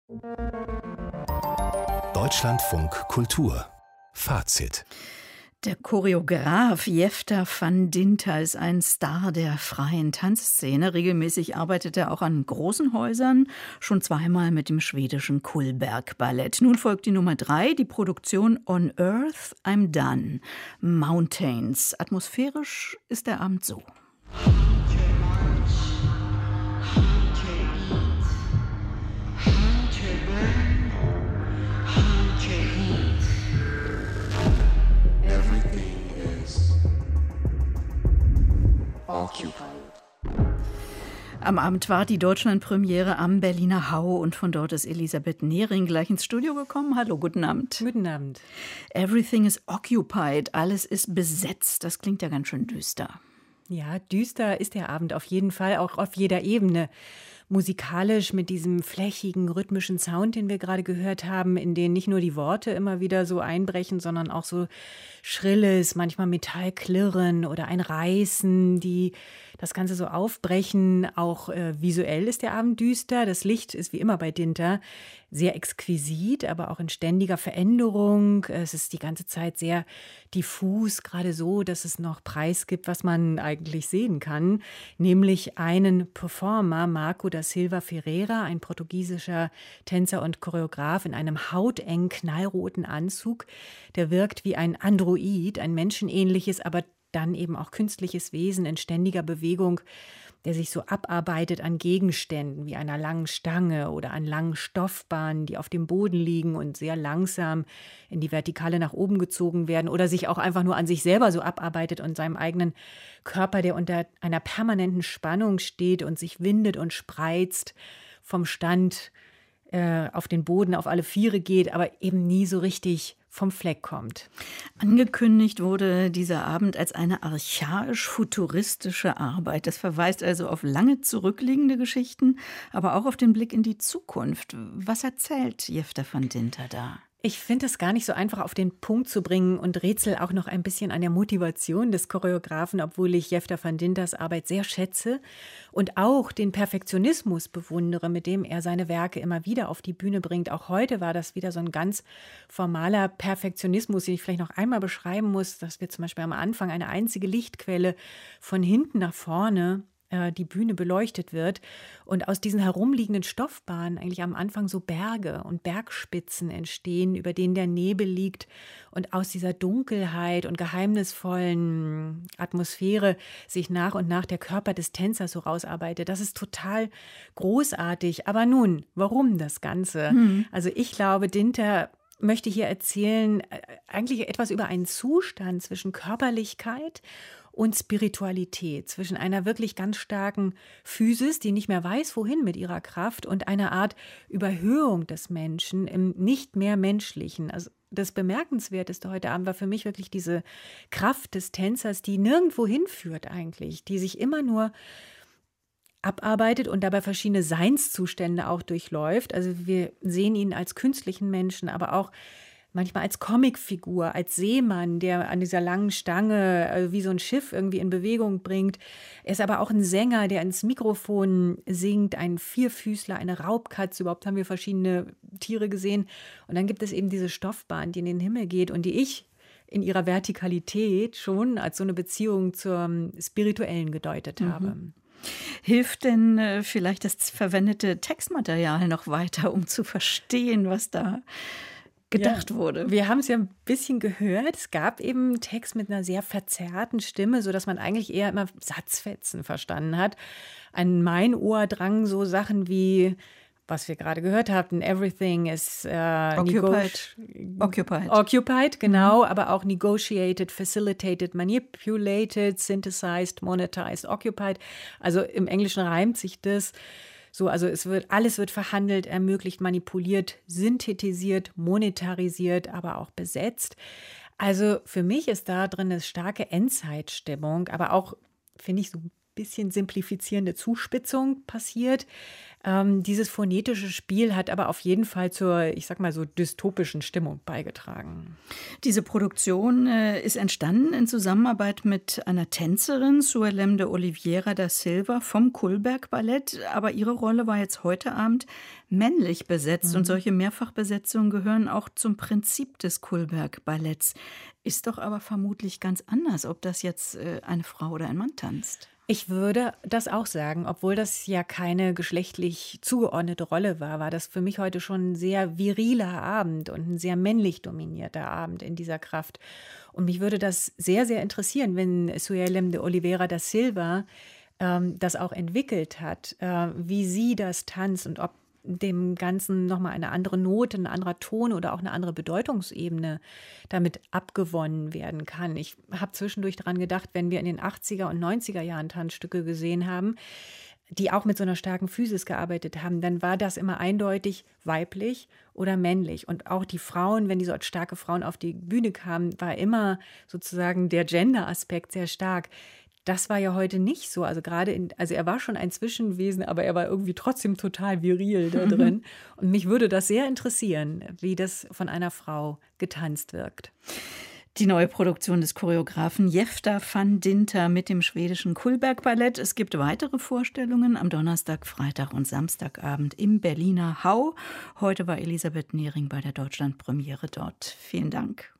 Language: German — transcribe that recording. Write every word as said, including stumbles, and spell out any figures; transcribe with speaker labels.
Speaker 1: Deutschlandfunk Kultur Fazit.
Speaker 2: Der Choreograf Jefter van Dinter ist ein Star der freien Tanzszene. Regelmäßig arbeitet er auch an großen Häusern, schon zweimal mit dem schwedischen Kullberg Ballett. Nun folgt die Nummer drei, die Produktion On Earth, I'm Done. Mountains. Atmosphärisch ist der Abend so. Am Abend war die Deutschlandpremiere am Berliner Hau und von dort ist Elisabeth Nehring gleich ins Studio gekommen. Hallo, guten Abend.
Speaker 3: Guten Abend.
Speaker 2: Everything is occupied, alles ist besetzt. Das klingt ja ganz schön düster.
Speaker 3: Ja, düster ist der Abend auf jeden Fall, auch auf jeder Ebene. Musikalisch mit diesem flächigen, rhythmischen Sound, den wir gerade gehört haben, in den nicht nur die Worte immer wieder so einbrechen, sondern auch so schrilles, manchmal Metallklirren oder ein Reißen, die das Ganze so aufbrechen. Auch äh, visuell ist der Abend düster. Das Licht ist wie immer bei Dinter sehr exquisit, aber auch in ständiger Veränderung. Es ist die ganze Zeit sehr diffus, gerade so, dass es noch preisgibt, was man eigentlich sehen kann, nämlich einen Performer, Marco da Silva Ferreira, ein portugiesischer Tänzer und Choreograf in einem hautengen, knallroten Anzug. Der wirkt wie ein Android, ein menschenähnliches, aber dann eben auch künstliches Wesen in ständiger Bewegung, der sich so abarbeitet an Gegenständen wie einer langen Stange oder an langen Stoffbahnen, die auf dem Boden liegen und sehr langsam in die Vertikale nach oben gezogen werden, oder sich auch einfach nur an sich selber so abarbeitet und seinem eigenen Körper, der unter einer permanenten Spannung steht und sich windet und spreizt, vom Stand äh, auf den Boden auf alle Viere geht, aber eben nie so richtig vom Fleck kommt.
Speaker 2: Angekündigt wurde dieser Abend als eine archaisch-futuristische Arbeit. Das verweist also auf lange zurückliegende Geschichten, aber auch auf den Blick in die Zukunft. Was erzählt Jefter van Dinter da?
Speaker 3: Ich finde es gar nicht so einfach auf den Punkt zu bringen und rätsel auch noch ein bisschen an der Motivation des Choreografen, obwohl ich Jefter van Dinters Arbeit sehr schätze und auch den Perfektionismus bewundere, mit dem er seine Werke immer wieder auf die Bühne bringt. Auch heute war das wieder so ein ganz formaler Perfektionismus, den ich vielleicht noch einmal beschreiben muss, dass wir zum Beispiel am Anfang eine einzige Lichtquelle von hinten nach vorne die Bühne beleuchtet wird und aus diesen herumliegenden Stoffbahnen eigentlich am Anfang so Berge und Bergspitzen entstehen, über denen der Nebel liegt, und aus dieser Dunkelheit und geheimnisvollen Atmosphäre sich nach und nach der Körper des Tänzers so rausarbeitet. Das ist total großartig. Aber nun, warum das Ganze? Hm. Also ich glaube, Dinter möchte hier erzählen eigentlich etwas über einen Zustand zwischen Körperlichkeit und Spiritualität, zwischen einer wirklich ganz starken Physis, die nicht mehr weiß, wohin mit ihrer Kraft, und einer Art Überhöhung des Menschen im nicht mehr Menschlichen. Also das Bemerkenswerteste heute Abend war für mich wirklich diese Kraft des Tänzers, die nirgendwo hinführt eigentlich, die sich immer nur abarbeitet und dabei verschiedene Seinszustände auch durchläuft. Also wir sehen ihn als künstlichen Menschen, aber auch manchmal als Comicfigur, als Seemann, der an dieser langen Stange äh, wie so ein Schiff irgendwie in Bewegung bringt. Er ist aber auch ein Sänger, der ins Mikrofon singt, ein Vierfüßler, eine Raubkatze. Überhaupt haben wir verschiedene Tiere gesehen. Und dann gibt es eben diese Stoffbahn, die in den Himmel geht und die ich in ihrer Vertikalität schon als so eine Beziehung zum Spirituellen gedeutet
Speaker 2: mhm.
Speaker 3: habe.
Speaker 2: Hilft denn äh, vielleicht das verwendete Textmaterial noch weiter, um zu verstehen, was da gedacht
Speaker 3: ja,
Speaker 2: wurde?
Speaker 3: Wir haben es ja ein bisschen gehört. Es gab eben Text mit einer sehr verzerrten Stimme, sodass man eigentlich eher immer Satzfetzen verstanden hat. An mein Ohr drangen so Sachen wie, was wir gerade gehört hatten, everything is uh,
Speaker 2: occupied. occupied.
Speaker 3: Occupied, genau, mhm. aber auch negotiated, facilitated, manipulated, synthesized, monetized, occupied. Also im Englischen reimt sich das. So, also es wird, alles wird verhandelt, ermöglicht, manipuliert, synthetisiert, monetarisiert, aber auch besetzt. Also für mich ist da drin eine starke Endzeitstimmung, aber auch, finde ich, so ein bisschen simplifizierende Zuspitzung passiert. Ähm, dieses phonetische Spiel hat aber auf jeden Fall zur, ich sag mal so, dystopischen Stimmung beigetragen.
Speaker 2: Diese Produktion äh, ist entstanden in Zusammenarbeit mit einer Tänzerin, Suelem de Oliveira da Silva vom Kullberg Ballett. Aber ihre Rolle war jetzt heute Abend männlich besetzt. Mhm. Und solche Mehrfachbesetzungen gehören auch zum Prinzip des Kullberg Balletts. Ist doch aber vermutlich ganz anders, ob das jetzt äh, eine Frau oder ein Mann tanzt.
Speaker 3: Ich würde das auch sagen, obwohl das ja keine geschlechtlich zugeordnete Rolle war, war das für mich heute schon ein sehr viriler Abend und ein sehr männlich dominierter Abend in dieser Kraft. Und mich würde das sehr, sehr interessieren, wenn Suelem de Oliveira da Silva ähm, das auch entwickelt hat, äh, wie sie das tanzt und ob dem Ganzen nochmal eine andere Note, ein anderer Ton oder auch eine andere Bedeutungsebene damit abgewonnen werden kann. Ich habe zwischendurch daran gedacht, wenn wir in den achtziger und neunziger Jahren Tanzstücke gesehen haben, die auch mit so einer starken Physis gearbeitet haben, dann war das immer eindeutig weiblich oder männlich. Und auch die Frauen, wenn die so als starke Frauen auf die Bühne kamen, war immer sozusagen der Gender-Aspekt sehr stark. Das war ja heute nicht so. Also gerade in, also er war schon ein Zwischenwesen, aber er war irgendwie trotzdem total viril da drin. Mhm. Und mich würde das sehr interessieren, wie das von einer Frau getanzt wirkt.
Speaker 2: Die neue Produktion des Choreografen Jefta van Dinter mit dem schwedischen Kullberg Ballett. Es gibt weitere Vorstellungen am Donnerstag, Freitag und Samstagabend im Berliner Hau. Heute war Elisabeth Nehring bei der Deutschlandpremiere dort. Vielen Dank.